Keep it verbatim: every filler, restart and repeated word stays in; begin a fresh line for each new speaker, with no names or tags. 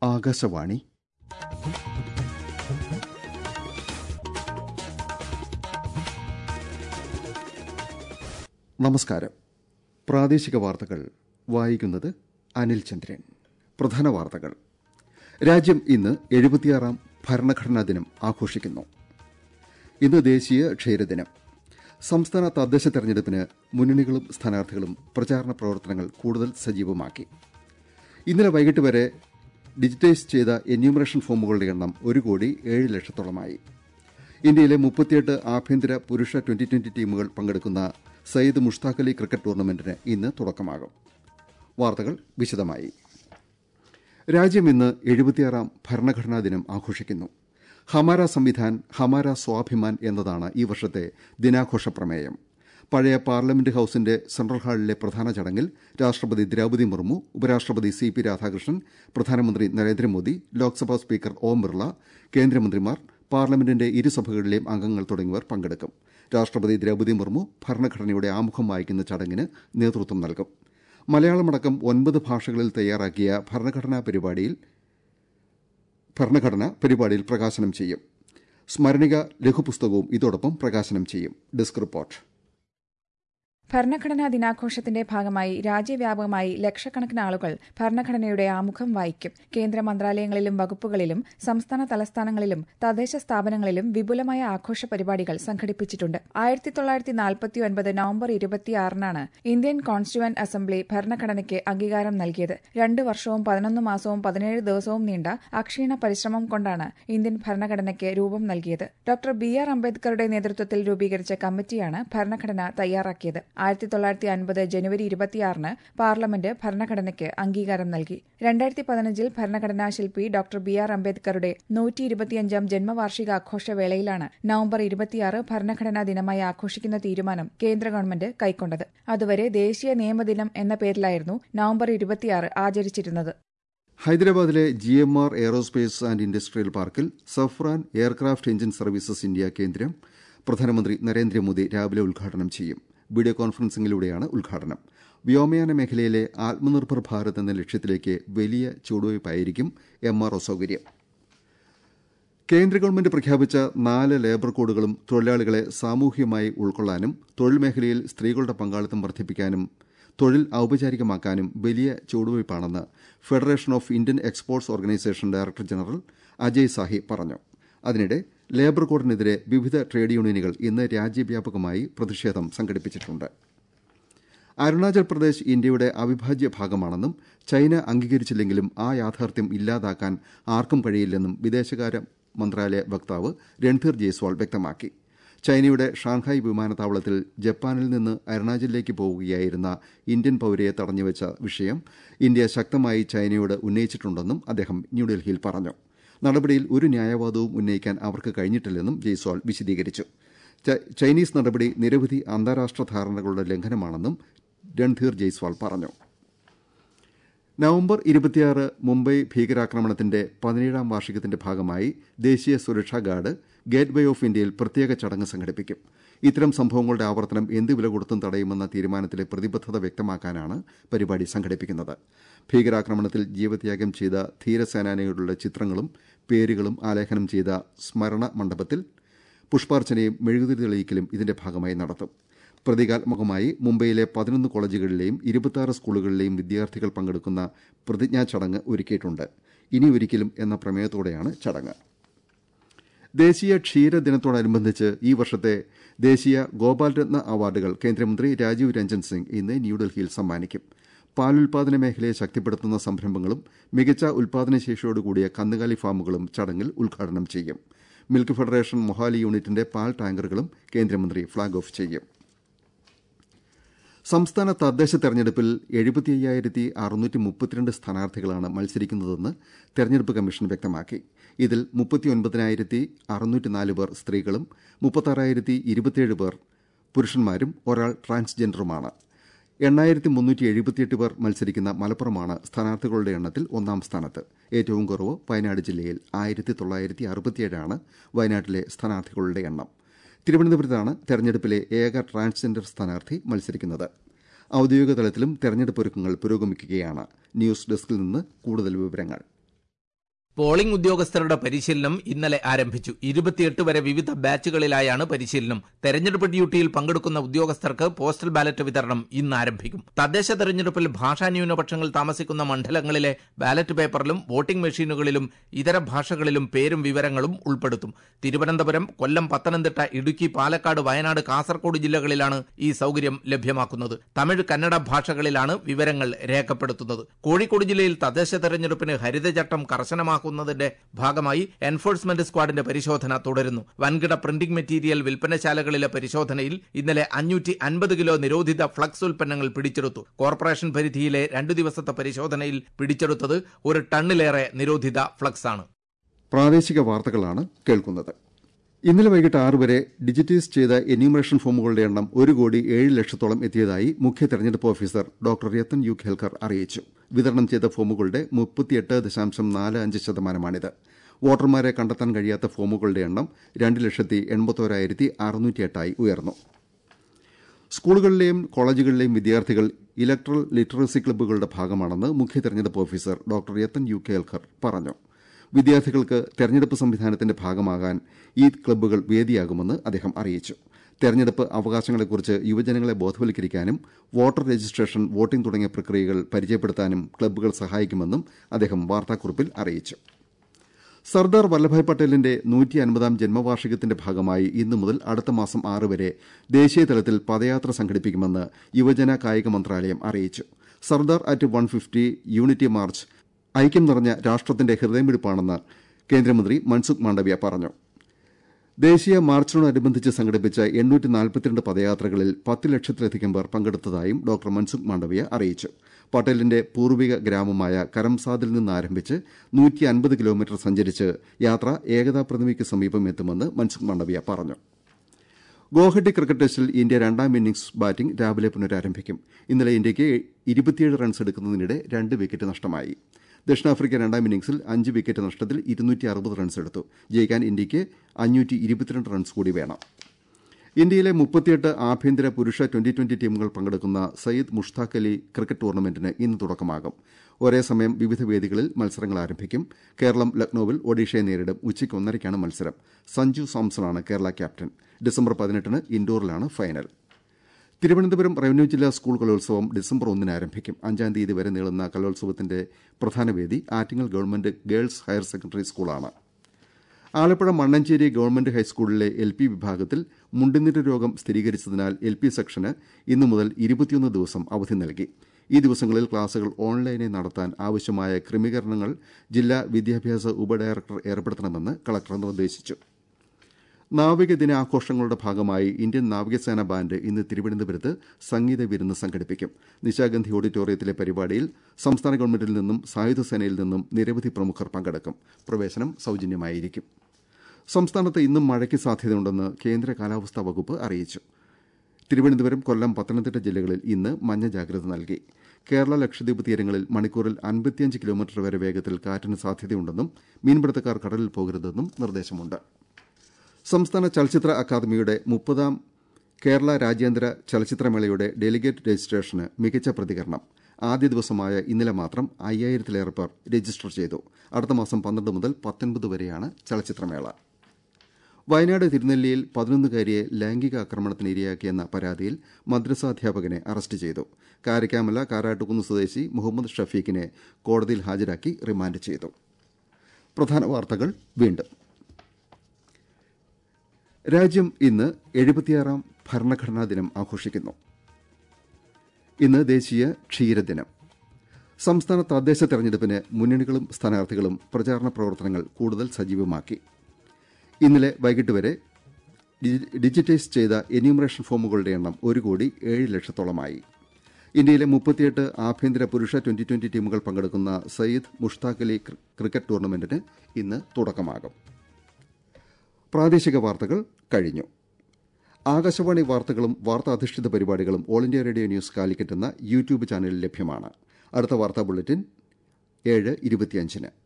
ആകാശവാണി. നമസ്കാരം. പ്രാദേശിക വാർത്തകൾ വായിക്കുന്നത് അനിൽ ചന്ദ്രൻ. പ്രധാന വാർത്തകൾ. രാജ്യം ഇന്ന് എഴുപത്തിയാറാം ഭരണഘടനാ ദിനം ആഘോഷിക്കുന്നു. ഇന്ന് ദേശീയ ക്ഷീരദിനം. സംസ്ഥാന തദ്ദേശ തെരഞ്ഞെടുപ്പിന് മുന്നണികളും സ്ഥാനാർത്ഥികളും പ്രചാരണ പ്രവർത്തനങ്ങൾ കൂടുതൽ സജീവമാക്കി. ഇന്നലെ വൈകിട്ട് വരെ ഡിജിറ്റൈസ് ചെയ്ത എന്യൂമറേഷൻ ഫോമുകളുടെ എണ്ണം ഒരു കോടി ഏഴ് ലക്ഷത്തോളമായി. ഇന്ത്യയിലെ മുപ്പത്തിയെട്ട് ആഭ്യന്തര പുരുഷ ട്വന്റി ട്വന്റി ടീമുകൾ പങ്കെടുക്കുന്ന സയ്യിദ് മുഷ്താഖ് അലി ക്രിക്കറ്റ് ടൂർണമെന്റിന് ഇന്ന് തുടക്കമാകും. വാർത്തകൾ വിശദമായി. രാജ്യം ഇന്ന് എഴുപത്തിയാറാം ഭരണഘടനാ ദിനം ആഘോഷിക്കുന്നു. ഹമാര സംവിധാൻ ഹമാര സ്വാഭിമാൻ എന്നതാണ് ഈ വർഷത്തെ ദിനാഘോഷ പ്രമേയം. പഴയ പാർലമെന്റ് ഹൌസിന്റെ സെൻട്രൽ ഹാളിലെ പ്രധാന ചടങ്ങിൽ രാഷ്ട്രപതി ദ്രൌപദി മുർമു, ഉപരാഷ്ട്രപതി സി പി രാധാകൃഷ്ണൻ, പ്രധാനമന്ത്രി നരേന്ദ്രമോദി, ലോക്സഭാ സ്പീക്കർ ഓം ബിർള, കേന്ദ്രമന്ത്രിമാർ, പാർലമെന്റിന്റെ ഇരുസഭകളിലെയും അംഗങ്ങൾ തുടങ്ങിയവർ പങ്കെടുക്കും. രാഷ്ട്രപതി ദ്രൌപദി മുർമു ഭരണഘടനയുടെ ആമുഖം വായിക്കുന്ന ചടങ്ങിന് നേതൃത്വം നൽകും. മലയാളമടക്കം ഒൻപത് ഭാഷകളിൽ തയ്യാറാക്കിയ ഭരണഘടനാ പരിപാടിയിൽ ഭരണഘടന പരിപാടിയിൽ പ്രകാശനം ചെയ്യും. സ്മരണിക ലഘുപുസ്തകവും ഇതോടൊപ്പം പ്രകാശനം ചെയ്യും. Desk report.
ഭരണഘടനാ ദിനാഘോഷത്തിന്റെ ഭാഗമായി രാജ്യവ്യാപകമായി ലക്ഷക്കണക്കിന് ആളുകൾ ഭരണഘടനയുടെ ആമുഖം വായിക്കും. കേന്ദ്ര മന്ത്രാലയങ്ങളിലും വകുപ്പുകളിലും സംസ്ഥാന തലസ്ഥാനങ്ങളിലും തദ്ദേശ സ്ഥാപനങ്ങളിലും വിപുലമായ ആഘോഷ പരിപാടികൾ സംഘടിപ്പിച്ചിട്ടുണ്ട്. ആയിരത്തി തൊള്ളായിരത്തി നാൽപ്പത്തി ഒൻപത് നവംബർ ഇരുപത്തിയാറിനാണ് ഇന്ത്യൻ കോൺസ്റ്റിറ്റ്യൂവന്റ് അസംബ്ലി ഭരണഘടനയ്ക്ക് അംഗീകാരം നൽകിയത്. രണ്ട് വർഷവും പതിനൊന്ന് മാസവും പതിനേഴ് ദിവസവും നീണ്ട അക്ഷീണ പരിശ്രമം കൊണ്ടാണ് ഇന്ത്യൻ ഭരണഘടനയ്ക്ക് രൂപം നൽകിയത്. ഡോക്ടർ ബി ആർ അംബേദ്കറുടെ നേതൃത്വത്തിൽ രൂപീകരിച്ച കമ്മിറ്റിയാണ് ഭരണഘടന തയ്യാറാക്കിയത്. ആയിരത്തി തൊള്ളായിരത്തി അൻപത് ജനുവരി ഇരുപത്തിയാറിന് പാർലമെന്റ് ഭരണഘടനയ്ക്ക് അംഗീകാരം നൽകി. രണ്ടായിരത്തി പതിനഞ്ചിൽ ഭരണഘടനാ ശില്പി ഡോക്ടർ ബി ആർ അംബേദ്കറുടെ നൂറ്റി ഇരുപത്തിയഞ്ചാം ജന്മവാർഷികാഘോഷവേളയിലാണ് നവംബർ ഇരുപത്തിയാറ് ഭരണഘടനാ ദിനമായി ആഘോഷിക്കുന്ന തീരുമാനം കേന്ദ്ര ഗവൺമെന്റ് കൈക്കൊണ്ടത്. അതുവരെ ദേശീയ നിയമദിനം എന്ന പേരിലായിരുന്നു നവംബർ ഇരുപത്തിയാറ് ആചരിച്ചിരുന്നത്.
ഹൈദരാബാദിലെ G M R aerospace and industrial പാർക്കിൽ Safran aircraft engine services India കേന്ദ്രം പ്രധാനമന്ത്രി നരേന്ദ്രമോദി രാവിലെ ഉദ്ഘാടനം ചെയ്യും. വീഡിയോ കോൺഫറൻസിംഗിലൂടെയാണ് ഉദ്ഘാടനം. വ്യോമയാന മേഖലയിലെ ആത്മനിർഭർ ഭാരത് എന്ന ലക്ഷ്യത്തിലേക്ക് വലിയ ചുവടുവയ്പായിരിക്കും എം ആർ ഒ സൌകര്യം. കേന്ദ്ര ഗവൺമെന്റ് പ്രഖ്യാപിച്ച നാല് ലേബർ കോഡുകളും തൊഴിലാളികളെ സാമൂഹ്യമായി ഉൾക്കൊള്ളാനും തൊഴിൽ മേഖലയിൽ സ്ത്രീകളുടെ പങ്കാളിത്തം വർദ്ധിപ്പിക്കാനും തൊഴിൽ ഔപചാരികമാക്കാനും വലിയ ചുവടുവയ്പാണെന്ന് federation of Indian exports organisation director general Ajay Sahai പറഞ്ഞു. അതിനിടെ ലേബർ കോഡിനെതിരെ വിവിധ ട്രേഡ് യൂണിയനുകൾ ഇന്ന് രാജ്യവ്യാപകമായി പ്രതിഷേധം സംഘടിപ്പിച്ചിട്ടുണ്ട്. അരുണാചൽ പ്രദേശ് ഇന്ത്യയുടെ അവിഭാജ്യ ഭാഗമാണെന്നും ചൈന അംഗീകരിച്ചില്ലെങ്കിലും ആ യാഥാർത്ഥ്യം ഇല്ലാതാക്കാൻ ആർക്കും കഴിയില്ലെന്നും വിദേശകാര്യ മന്ത്രാലയ വക്താവ് രൺധീർ ജയ്സ്വാൾ വ്യക്തമാക്കി. ചൈനയുടെ ഷാങ്ഹായ് വിമാനത്താവളത്തിൽ ജപ്പാനിൽ നിന്ന് അരുണാചലിലേക്ക് പോവുകയായിരുന്ന ഇന്ത്യൻ പൌരയെ തടഞ്ഞുവെച്ച വിഷയം ഇന്ത്യ ശക്തമായി ചൈനയോട് ഉന്നയിച്ചിട്ടുണ്ടെന്നും അദ്ദേഹം ന്യൂഡൽഹിയിൽ പറഞ്ഞു. നടപടിയിൽ ഒരു ന്യായവാദവും ഉന്നയിക്കാൻ അവർക്ക് കഴിഞ്ഞിട്ടില്ലെന്നും ജയ്സ്വാൾ വിശദീകരിച്ചു. ചൈനീസ് നടപടി നിരവധി അന്താരാഷ്ട്ര ധാരണകളുടെ ലംഘനമാണെന്നും രൺധീർ ജയ്സ്വാൾ പറഞ്ഞു. നവംബർ ഇരുപത്തിയാറ് മുംബൈ ഭീകരാക്രമണത്തിന്റെ പതിനേഴാം വാർഷികത്തിന്റെ ഭാഗമായി ദേശീയ സുരക്ഷാ ഗാർഡ് ഗേറ്റ് വേ ഓഫ് ഇന്ത്യയിൽ പ്രത്യേക ചടങ്ങ് സംഘടിപ്പിക്കും. ഇത്തരം സംഭവങ്ങളുടെ ആവർത്തനം എന്ത് വില കൊടുത്തും തടയുമെന്ന തീരുമാനത്തിലെ പ്രതിബദ്ധത വ്യക്തമാക്കാനാണ് പരിപാടി സംഘടിപ്പിക്കുന്നത്. ഭീകരാക്രമണത്തിൽ ജീവത്യാഗം ചെയ്ത ധീരസേനാനികളുടെ ചിത്രങ്ങളും പേരുകളും ആലേഖനം ചെയ്ത സ്മരണ മണ്ഡപത്തിൽ പുഷ്പാർച്ചനയും മെഴുകുതിരി തെളിയിക്കലും ഇതിന്റെ ഭാഗമായി നടത്തും. പ്രതീകാത്മകമായി മുംബൈയിലെ പതിനൊന്ന് കോളേജുകളിലെയും ഇരുപത്തിയാറ് സ്കൂളുകളിലെയും വിദ്യാർത്ഥികൾ പങ്കെടുക്കുന്ന പ്രതിജ്ഞാ ചടങ്ങ് ഒരുക്കിയിട്ടുണ്ട്. ഇനി ഒരിക്കലും എന്ന പ്രമേയത്തോടെയാണ് ചടങ്ങ്. ദേശീയ ക്ഷീരദിനത്തോടനുബന്ധിച്ച് ഈ വർഷത്തെ ദേശീയ ഗോപാൽരത്ന അവാർഡുകൾ കേന്ദ്രമന്ത്രി രാജീവ് രഞ്ജൻ സിംഗ് ഇന്ന് ന്യൂഡൽഹിയിൽ സമ്മാനിക്കും. പാലുൽപാദന മേഖലയെ ശക്തിപ്പെടുത്തുന്ന സംരംഭങ്ങളും മികച്ച ഉൽപാദനശേഷിയോടുകൂടിയ കന്നുകാലി ഫാമുകളും ചടങ്ങിൽ ഉദ്ഘാടനം ചെയ്യും. മിൽക്ക് ഫെഡറേഷൻ മൊഹാലി യൂണിറ്റിന്റെ പാൽ ടാങ്കറുകളും കേന്ദ്രമന്ത്രി ഫ്ളാഗ് ഓഫ് ചെയ്യും. സംസ്ഥാന തദ്ദേശ തെരഞ്ഞെടുപ്പിൽ എഴുപത്തി അയ്യായിരത്തി അറുന്നൂറ്റി മുപ്പത്തിരണ്ട് സ്ഥാനാർത്ഥികളാണ് മത്സരിക്കുന്നതെന്ന് തെരഞ്ഞെടുപ്പ് കമ്മീഷൻ വ്യക്തമാക്കി. ഇതിൽ മുപ്പത്തിയൊൻപതിനായിരത്തി അറുന്നൂറ്റി നാല് പേർ സ്ത്രീകളും മുപ്പത്താറായിരത്തി ഇരുപത്തിയേഴ് പേർ പുരുഷന്മാരും ഒരാൾ ട്രാൻസ്ജെൻഡറുമാണ്. എണ്ണായിരത്തി മുന്നൂറ്റി എഴുപത്തിയെട്ട് പേർ മത്സരിക്കുന്ന മലപ്പുറമാണ് സ്ഥാനാർത്ഥികളുടെ എണ്ണത്തിൽ ഒന്നാം സ്ഥാനത്ത്. ഏറ്റവും കുറവ് വയനാട് ജില്ലയിൽ ആയിരത്തി തൊള്ളായിരത്തി അറുപത്തിയേഴാണ് വയനാട്ടിലെ സ്ഥാനാർത്ഥികളുടെ എണ്ണം. തിരുവനന്തപുരത്താണ് തെരഞ്ഞെടുപ്പിലെ ഏക ട്രാൻസ്ജെൻഡർ സ്ഥാനാർത്ഥി മത്സരിക്കുന്നത്. ഔദ്യോഗിക തലത്തിലും തെരഞ്ഞെടുപ്പ് ഒരുക്കങ്ങൾ പുരോഗമിക്കുകയാണ്. ന്യൂസ് ഡെസ്കിൽ നിന്ന് കൂടുതൽ വിവരങ്ങൾ.
പോളിംഗ് ഉദ്യോഗസ്ഥരുടെ പരിശീലനം ഇന്നലെ ആരംഭിച്ചു. ഇരുപത്തിയെട്ട് വരെ വിവിധ ബാച്ചുകളിലായാണ് പരിശീലനം. തെരഞ്ഞെടുപ്പ് ഡ്യൂട്ടിയിൽ പങ്കെടുക്കുന്ന ഉദ്യോഗസ്ഥർക്ക് പോസ്റ്റൽ ബാലറ്റ് വിതരണം ഇന്ന് ആരംഭിക്കും. തദ്ദേശ തെരഞ്ഞെടുപ്പിൽ ഭാഷാ ന്യൂനപക്ഷങ്ങൾ താമസിക്കുന്ന മണ്ഡലങ്ങളിലെ ബാലറ്റ് പേപ്പറിലും വോട്ടിംഗ് മെഷീനുകളിലും ഇതര ഭാഷകളിലും പേരും വിവരങ്ങളും ഉൾപ്പെടുത്തും. തിരുവനന്തപുരം, കൊല്ലം, പത്തനംതിട്ട, ഇടുക്കി, പാലക്കാട്, വയനാട്, കാസർഗോഡ് ജില്ലകളിലാണ് ഈ സൌകര്യം ലഭ്യമാക്കുന്നത്. തമിഴ്, കന്നഡ ഭാഷകളിലാണ് വിവരങ്ങൾ രേഖപ്പെടുത്തുന്നത്. കോഴിക്കോട് ജില്ലയിൽ തദ്ദേശ തെരഞ്ഞെടുപ്പിന് ഹരിതചട്ടം കർശനമാക്കും ന്നതിന്റെ ഭാഗമായി എൻഫോഴ്സ്മെന്റ് സ്ക്വാഡിന്റെ പരിശോധന തുടരുന്നു. വൻകിട പ്രിന്റിംഗ് മെറ്റീരിയൽ വിൽപ്പനശാലകളിലെ പരിശോധനയിൽ ഇന്നലെ അഞ്ഞൂറ്റി അൻപത് കിലോ നിരോധിത ഫ്ലക്സ് ഉൽപ്പന്നങ്ങൾ പിടിച്ചെടുത്തു. കോർപ്പറേഷൻ പരിധിയിലെ രണ്ടു ദിവസത്തെ പരിശോധനയിൽ പിടിച്ചെടുത്തത് ഒരു ടണ്ണിലേറെ നിരോധിത ഫ്ലക്സ് ആണ്.
പ്രാദേശിക വാർത്തകളാണ് കേൾക്കുന്നത്. ഇന്നലെ വൈകിട്ട് ആറ് വരെ ഡിജിറ്റൈസ് ചെയ്ത എന്യൂമറേഷൻ ഫോമുകളുടെ എണ്ണം ഒരു കോടി ഏഴ് ലക്ഷത്തോളം എത്തിയതായി മുഖ്യ തെരഞ്ഞെടുപ്പ് officer doctor Rathan U Kelkar അറിയിച്ചു. വിതരണം ചെയ്ത ഫോമുകളുടെ മുപ്പത്തിയെട്ട് ദശാംശം നാല് അഞ്ച് ശതമാനമാണിത്. വോട്ടർമാരെ കണ്ടെത്താൻ കഴിയാത്ത ഫോമുകളുടെ എണ്ണം രണ്ട് ലക്ഷത്തി എൺപത്തോരായിരത്തി അറുന്നൂറ്റി എട്ടായി ഉയർന്നു. സ്കൂളുകളിലെയും കോളേജുകളിലെയും വിദ്യാർത്ഥികൾ ഇലക്ട്രൽ ലിറ്ററസി ക്ലബ്ബുകളുടെ ഭാഗമാണെന്ന് മുഖ്യ തെരഞ്ഞെടുപ്പ് officer doctor Rathan U Kelkar പറഞ്ഞു. വിദ്യാർത്ഥികൾക്ക് തെരഞ്ഞെടുപ്പ് സംവിധാനത്തിന്റെ ഭാഗമാകാൻ ഈ ക്ലബ്ബുകൾ വേദിയാകുമെന്ന് അദ്ദേഹം അറിയിച്ചു. തെരഞ്ഞെടുപ്പ് അവകാശങ്ങളെക്കുറിച്ച് യുവജനങ്ങളെ ബോധവൽക്കരിക്കാനും വോട്ടർ രജിസ്ട്രേഷൻ, വോട്ടിംഗ് തുടങ്ങിയ പ്രക്രിയകൾ പരിചയപ്പെടുത്താനും ക്ലബ്ബുകൾ സഹായിക്കുമെന്നും അദ്ദേഹം വാർത്താക്കുറിപ്പിൽ അറിയിച്ചു. സർദാർ വല്ലഭായ് പട്ടേലിന്റെ നൂറ്റി അൻപതാം ജന്മവാർഷികത്തിന്റെ ഭാഗമായി ഇന്നു മുതൽ അടുത്ത മാസം ആറ് വരെ ദേശീയതലത്തിൽ പദയാത്ര സംഘടിപ്പിക്കുമെന്ന് യുവജന കായിക മന്ത്രാലയം അറിയിച്ചു. Sardar at one fifty unity march ഐക്യം നിറഞ്ഞ രാഷ്ട്രത്തിന്റെ ഹൃദയമിടിപ്പാണെന്ന് കേന്ദ്രമന്ത്രി മൻസുഖ് മാണ്ഡവ്യ പറഞ്ഞു. ദേശീയ മാർച്ചിനോടനുബന്ധിച്ച് സംഘടിപ്പിച്ച എണ്ണൂറ്റി നാൽപ്പത്തിരണ്ട് പദയാത്രകളിൽ പത്ത് ലക്ഷത്തിലധികം പേർ പങ്കെടുത്തതായും ഡോക്ടർ മൻസുഖ് മാണ്ഡവ്യ അറിയിച്ചു. പട്ടേലിന്റെ പൂർവിക ഗ്രാമമായ കരംസാദിൽ നിന്ന് ആരംഭിച്ച് നൂറ്റി അൻപത് കിലോമീറ്റർ സഞ്ചരിച്ച് യാത്ര ഏകതാ പ്രതിമയ്ക്ക് സമീപം എത്തുമെന്ന് മൻസുഖ് മാണ്ഡവ്യ പറഞ്ഞു. ഗോഹട്ടി ക്രിക്കറ്റ് ടെസ്റ്റിൽ ഇന്ത്യ രണ്ടാം ഇന്നിംഗ്സ് ബാറ്റിംഗ് രാവിലെ പുനരാരംഭിക്കും. ഇന്നലെ ഇന്ത്യയ്ക്ക് ഇരുപത്തിയേഴ് റൺസ് എടുക്കുന്നതിനിടെ രണ്ട് വിക്കറ്റ് നഷ്ടമായി. ദക്ഷിണാഫ്രിക്ക രണ്ടാം ഇന്നിംഗ്സിൽ അഞ്ച് വിക്കറ്റ് നഷ്ടത്തിൽ ഇരുന്നൂറ്റി അറുപത് റൺസ് എടുത്തു. ജയിക്കാൻ ഇന്ത്യയ്ക്ക് അഞ്ഞൂറ്റി ഇരുപത്തിരണ്ട് റൺസ് കൂടി വേണം. ഇന്ത്യയിലെ മുപ്പത്തിയെട്ട് ആഭ്യന്തര പുരുഷ ട്വന്റി ട്വന്റി ടീമുകൾ പങ്കെടുക്കുന്ന സയ്യിദ് മുഷ്താഖ് അലി ക്രിക്കറ്റ് ടൂർണമെന്റിന് ഇന്ന് തുടക്കമാകും. ഒരേ സമയം വിവിധ വേദികളിൽ മത്സരങ്ങൾ ആരംഭിക്കും. കേരളം ലക്നൌവിൽ ഒഡീഷയെ നേരിടും. ഉച്ചയ്ക്ക് ഒന്നരയ്ക്കാണ് മത്സരം. സഞ്ജു സാംസണാണ് കേരള ക്യാപ്റ്റൻ. ഡിസംബർ പതിനെട്ടിന് ഇൻഡോറിലാണ് ഫൈനൽ. തിരുവനന്തപുരം റവന്യൂ ജില്ലാ സ്കൂൾ കലോത്സവം ഡിസംബർ ഒന്നിന് ആരംഭിക്കും. അഞ്ചാം തീയതി വരെ നീളുന്ന കലോത്സവത്തിന്റെ പ്രധാന വേദി Attingal government girls higher secondary സ്കൂളാണ്. ആലപ്പുഴ മണ്ണഞ്ചേരി ഗവൺമെന്റ് ഹൈസ്കൂളിലെ എൽ പി വിഭാഗത്തിൽ മുണ്ടിനീര് രോഗം സ്ഥിരീകരിച്ചതിനാൽ എൽ പി സെക്ഷന് ഇന്നു മുതൽ ഇരുപത്തിയൊന്ന് ദിവസം അവധി നൽകി. ഈ ദിവസങ്ങളിൽ ക്ലാസുകൾ ഓൺലൈനായി നടത്താൻ ആവശ്യമായ ക്രമീകരണങ്ങൾ ജില്ലാ വിദ്യാഭ്യാസ ഉപഡയറക്ടർ ഏർപ്പെടുത്തണമെന്ന് കളക്ടർ നിർദ്ദേശിച്ചു. നാവിക ദിനാഘോഷങ്ങളുടെ ഭാഗമായി ഇന്ത്യൻ നാവികസേന ബാൻഡ് ഇന്ന് തിരുവനന്തപുരത്ത് സംഗീത വിരുന്ന് സംഘടിപ്പിക്കും. നിശാഗന്ധി ഓഡിറ്റോറിയത്തിലെ പരിപാടിയിൽ സംസ്ഥാന ഗവൺമെന്റിൽ നിന്നും സായുധസേനയിൽ നിന്നും നിരവധി പ്രമുഖർ പങ്കെടുക്കും. പ്രവേശനം സൌജന്യമായിരിക്കും. സംസ്ഥാനത്ത് ഇന്നും മഴയ്ക്ക് സാധ്യതയുണ്ടെന്ന് കേന്ദ്ര കാലാവസ്ഥാ വകുപ്പ് അറിയിച്ചു. തിരുവനന്തപുരം, കൊല്ലം, പത്തനംതിട്ട ജില്ലകളിൽ ഇന്ന് മഞ്ഞ ജാഗ്രത നൽകി. കേരള ലക്ഷദ്വീപ് തീരങ്ങളിൽ മണിക്കൂറിൽ അൻപത്തിയഞ്ച് കിലോമീറ്റർ വരെ വേഗത്തിൽ കാറ്റിന് സാധ്യതയുണ്ടെന്നും മീൻപിടുത്തക്കാർ കടലിൽ പോകരുതെന്നും നിർദ്ദേശമുണ്ട്. സംസ്ഥാന ചലച്ചിത്ര അക്കാദമിയുടെ മുപ്പതാം കേരള രാജ്യാന്തര ചലച്ചിത്രമേളയുടെ ഡെലിഗേറ്റ് രജിസ്ട്രേഷന് മികച്ച പ്രതികരണം. ആദ്യ ദിവസമായ ഇന്നലെ മാത്രം അയ്യായിരത്തിലേറെ പേർ രജിസ്റ്റർ ചെയ്തു. അടുത്ത മാസം പന്ത്രണ്ട് മുതൽ പത്തൊൻപത് വരെയാണ് ചലച്ചിത്രമേള. വയനാട് തിരുനെല്ലിയിൽ പതിനൊന്നുകാരിയെ ലൈംഗിക ആക്രമണത്തിന് ഇരയാക്കിയെന്ന പരാതിയിൽ മദ്രസാധ്യാപകനെ അറസ്റ്റ് ചെയ്തു. കാരക്കാമല കാരാട്ടുകുന്ന് സ്വദേശി മുഹമ്മദ് ഷഫീഖിനെ കോടതിയിൽ ഹാജരാക്കി റിമാൻഡ് ചെയ്തു. പ്രധാന വാർത്തകൾ വീണ്ടും. രാജ്യം ഇന്ന് എഴുപത്തിയാറാം ഭരണഘടനാ ദിനം ആഘോഷിക്കുന്നു. ഇന്ന് ദേശീയ ക്ഷീരദിനം. സംസ്ഥാന തദ്ദേശ തെരഞ്ഞെടുപ്പിന് മുന്നണികളും സ്ഥാനാർത്ഥികളും പ്രചാരണ പ്രവർത്തനങ്ങൾ കൂടുതൽ സജീവമാക്കി. ഇന്നലെ വൈകിട്ട് വരെ ഡിജിറ്റൈസ് ചെയ്ത എന്യൂമറേഷൻ ഫോമുകളുടെ എണ്ണം ഒരു കോടി ഏഴ് ലക്ഷത്തോളമായി. ഇന്ത്യയിലെ മുപ്പത്തിയെട്ട് ആഭ്യന്തര പുരുഷ ട്വന്റി ട്വന്റി ടീമുകൾ പങ്കെടുക്കുന്ന സയ്യിദ് മുഷ്താഖ് അലി ക്രിക്കറ്റ് ടൂർണമെന്റിന് ഇന്ന് തുടക്കമാകും. പ്രാദേശിക വാർത്തകൾ കഴിഞ്ഞു. ആകാശവാണി വാർത്തകളും വാർത്താധിഷ്ഠിത പരിപാടികളും all India radio news Calicut എന്ന യൂട്യൂബ് ചാനലിൽ ലഭ്യമാണ്. അടുത്ത വാർത്താ ബുള്ളറ്റിൻ ഏഴ് ഇരുപത്തിയഞ്ചിന്.